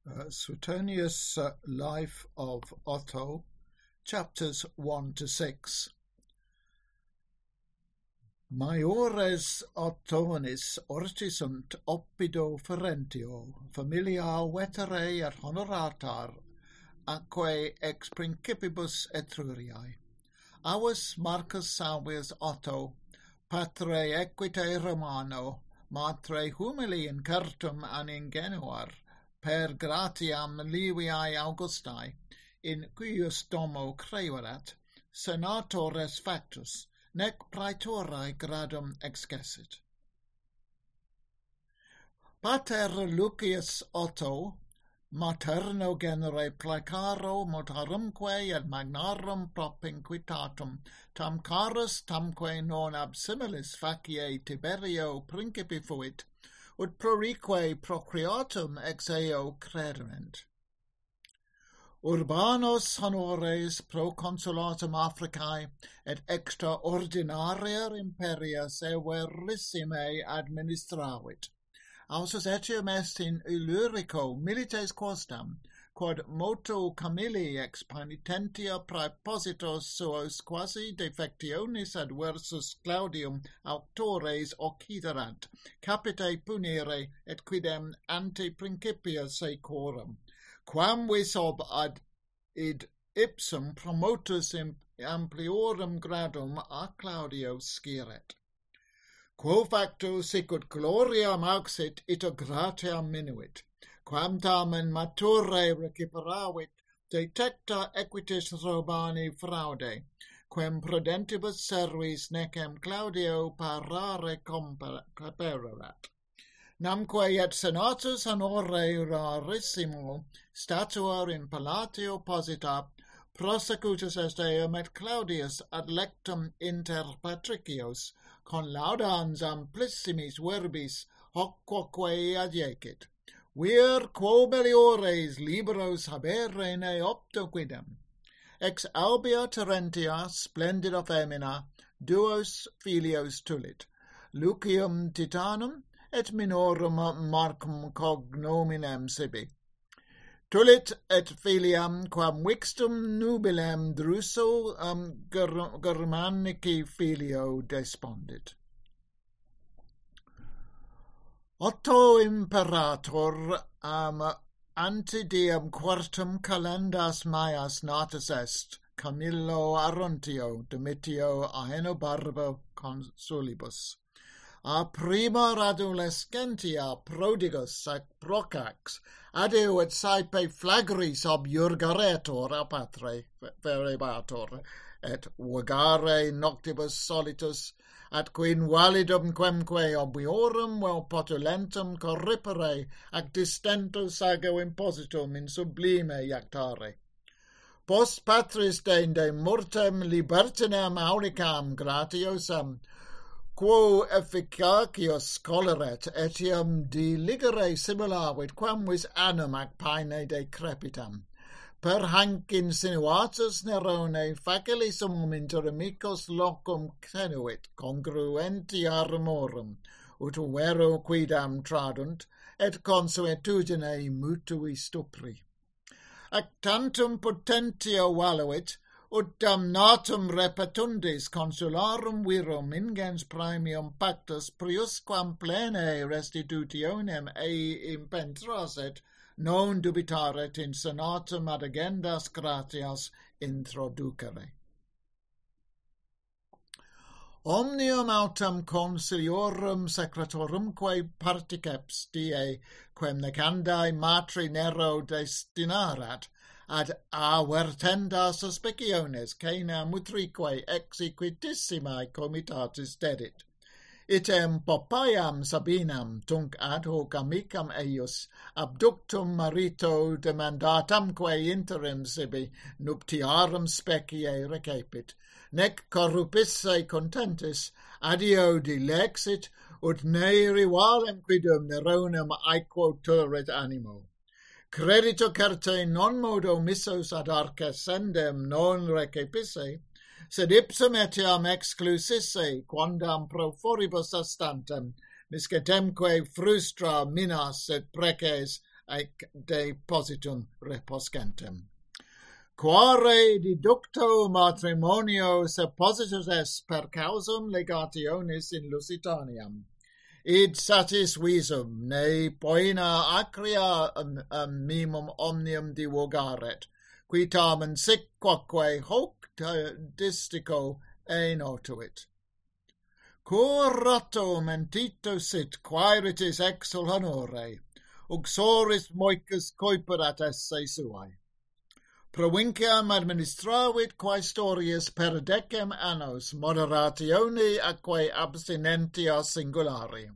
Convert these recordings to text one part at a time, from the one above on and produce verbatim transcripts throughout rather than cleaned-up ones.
Uh, Suetonius' uh, Life of Otto, chapters one to six. Maiores Ottonis ortisunt oppido ferentio, familia vetere et honoratar, atque ex principibus Etruriae. Avus Marcus Salvius Otto, patre equite Romano, matre humili incertum an ingenuar, per gratiam Liviae Augustae, in cuius domo creverat, senatores factus, nec praetorae gradum excessit. Pater Lucius Otto, materno genere placaro motarumque et magnarum propinquitatum, tam carus tamque non ab similis facie Tiberio principi fuit, ut prorique procreatum ex eo crederent. Urbanos honores pro consulatum Africae et extraordinaria imperia severissime administravit. Ausus etiam est in Illyricum milites quosdam, quod motu Camilli ex penitentia praepositos suos quasi defectionis adversus Claudium auctores occiderant, capite punire et quidem ante principia sequorum, quam vis ob ad id ipsum promotus ampliorum gradum a Claudio sciret. Quo facto sicut gloriam auxit ita gratiam minuit, quam tamen mature reciperavit detecta equitis Romani fraude, quem prudentibus servis necem Claudio parare compererat. Namque et senatus honore rarissimo statuar in palatio posita, prosecutus est eum et Claudius ad lectum inter patricios, con laudans amplissimis verbis hoc quoque adiecit. Vir quo meliores liberos habere ne opto quidem. Ex albia Terentia splendida femina duos filios tulit, Lucium Titanum et minorum Marcum cognominem sibi. Tulit et filiam quam vixtum nubilem Druso um, Germanici filio despondit. Otto imperator am ante diem quartum calendas Maias natus est, Camillo Aruntio Domitio Aenobarbo consulibus. A prima adolescentia prodigus ac procax, adeo et saepe flagris objurgaretur a patre verebatur, et vagare noctibus solitus, at quin validum quemque obiorum vel potulentum corripere ac distento sago impositum in sublime iactare. Post patris dende mortem libertinem aulicam gratiosam, quo efficacius coleret etiam diligere similavit quam vis annum ac paene decrepitam. Per hanc insinuatus Nerone facili sumum inter amicos locum tenuit congruenti armorum, ut vero quidam tradunt, et consuetudine mutui stupri. Ac tantum potentia valuit, ut damnatum repetundis consularum virum ingens praemium pactus priusquam plene restitutionem ei impentraset, non dubitaret in senatum ad agendas gratias introducere. Omnium autem consiliorum secretorumque particeps die, quem necandae matri Nero destinarat, ad avertenda suspiciones caena mutrique exequitissimae comitatis dedit. Item Poppaiam Sabinam tunc ad hoc amicam eius abductum marito demandatamque interim sibi nuptiarum specie recepit, nec corrupisse contentis adio dilexit, ut ne rivalem quidum Neronem aequo turit animo. Credito certe non modo missos ad arces sendem non recepisse, sed ipsum etiam exclusisse quandam pro foribus astantem, miscetemque frustra minas et preces ec depositum reposcentem. Quare deducto matrimonio suppositus est per causam legationis in Lusitaniam. Id satis visum, ne poena acria um, um, mimum omnium divogaret, qui tamen sic quoque hoc distico e notuit. Curato mentito sit quaeritis exul honore, uxoris moicus coiperat esse suae. Provinciam administravit quaestorius per decem annos moderatione atque abstinentia singulari.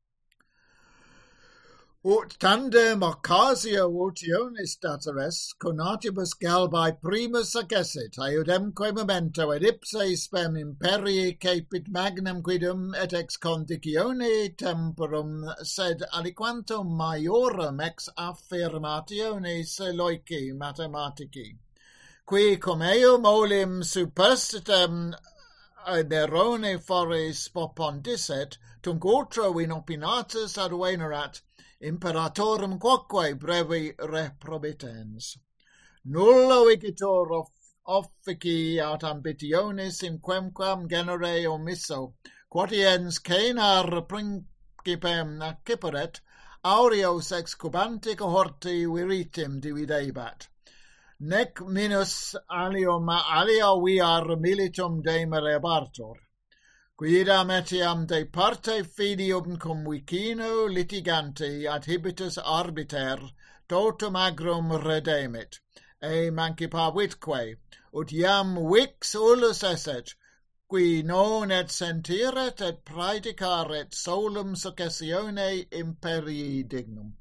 Ut tandem occasio votionis dateres, conatibus galbae primus agessit, aiudemque memento et ipse spem imperii cepit magnum quidum et ex condicione temporum, sed aliquantum maiorum ex affirmationis loici mathematici, qui cum eum olim superstitem Nerone foris popondisset, tunc ultra inopinatus advenerat, imperatorum quoque brevi reprobitens. Nullo igitur of, offici aut ambitionis in quemquam genere omisso, quotiens caenar principem acciperet, aureos ex cubanti cohorti viritim dividebat. Nec minus alium alia viar militum demerebartur. Quidam etiam de parte filium cum vicino litiganti adhibitus arbiter totum agrum redemit, e mancipavitque, ut iam vix ullus esset, qui non et sentiret et praedicaret solum successione imperii dignum.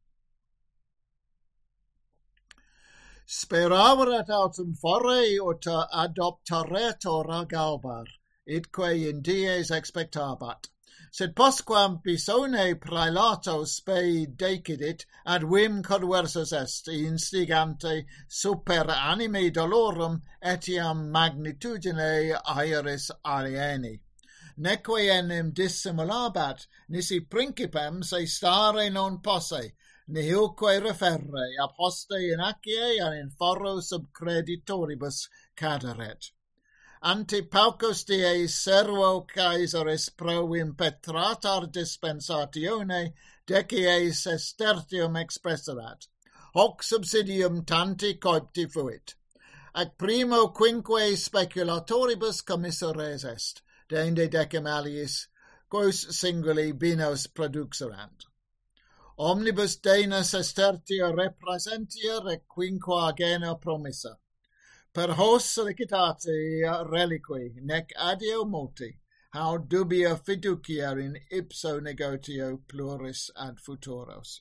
Speraverat autem fore ut adoptaretur galbar, idque in dies expectabat. Sed postquam bisone praelato spe decidit, ad vim conversus est, instigante super anime dolorum etiam magnitudine aeris alieni. Neque enim dissimulabat, nisi principem se stare non posse, nihilque referre, ab hoste in acie and in foro sub creditoribus caderet. Ante paucos dies servo Caesaris pro impetratar dispensatione decies estertium expresserat. Hoc subsidium tanti coipti fuit. Ac primo quinque speculatoribus commissores est, deinde decem aliis, quos singuli binos produxerant. Omnibus denas estertia reprasentia et quinquagena promissa. Per hos licitate reliqui, nec adeo multi, how dubia fiducia in ipso negotio pluris ad futuros.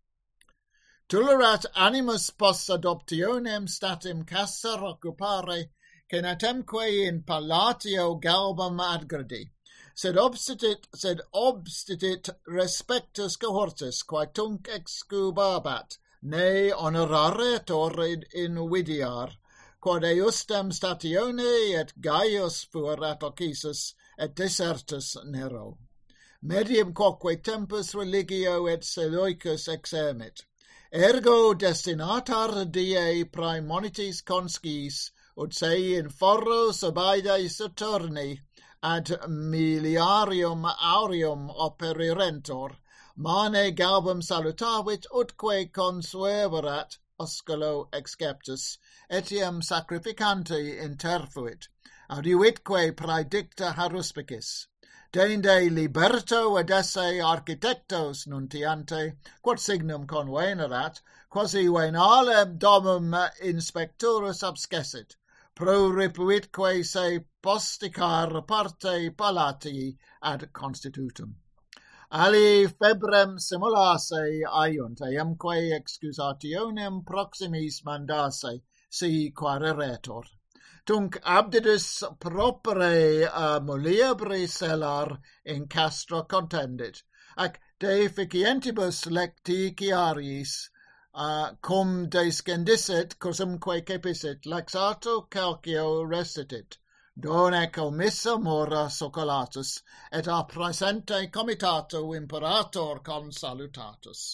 Tolerat animus post adoptionem statim casser occupare, cenatemque in pallatio galbam adgredi, sed obstitit, sed obstitit respectus cohortis, quae tunc excubabat, ne honoraret or invidiar, quod eustem statione et Gaius fuerat occisus et desertus Nero. Medium quoque tempus religio et Seleucus exermit. Ergo destinatar die praemonitis consciis, ut se in foro subaedae Saturni ad miliarium aureum operirentor, mane galbum salutavit utque consueverat osculo exceptus, etiam sacrificante interfuit, audiuitque praedicta haruspicis. Deinde liberto ed esse architectos nuntiante, quod signum convenerat, quasi venalem domum inspecturus abscessit, pro ripuitque se posticar parte palatii ad constitutum. Ali febrem simulasse aiunt, eamque excusationem proximis mandasse, si quaereretur. Tunc abdidus propere uh, muliebri celar in castro contendit, ac deficientibus lecticiaris, uh, cum descendisset cosumque cepisit, laxato calcio restitit, donec omissa mora socolatus, et a praesente comitato imperator consalutatus.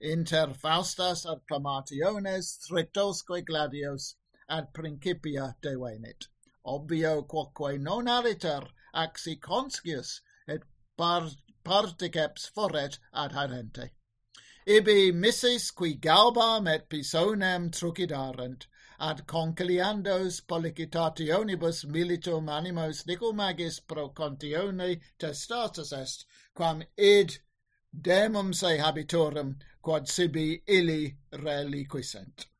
inter Faustas acclamationes stritosque gladios ad principia devenit. Obvio quoque non aliter axi conscius et par particeps foret ad harente. Ibi missis qui galbam et pisonem trucidarent, ad conciliandos pollicitationibus militum animos nicomagis pro contione testatus est, quam id demum se habitorum quod sibi illi reliquisent.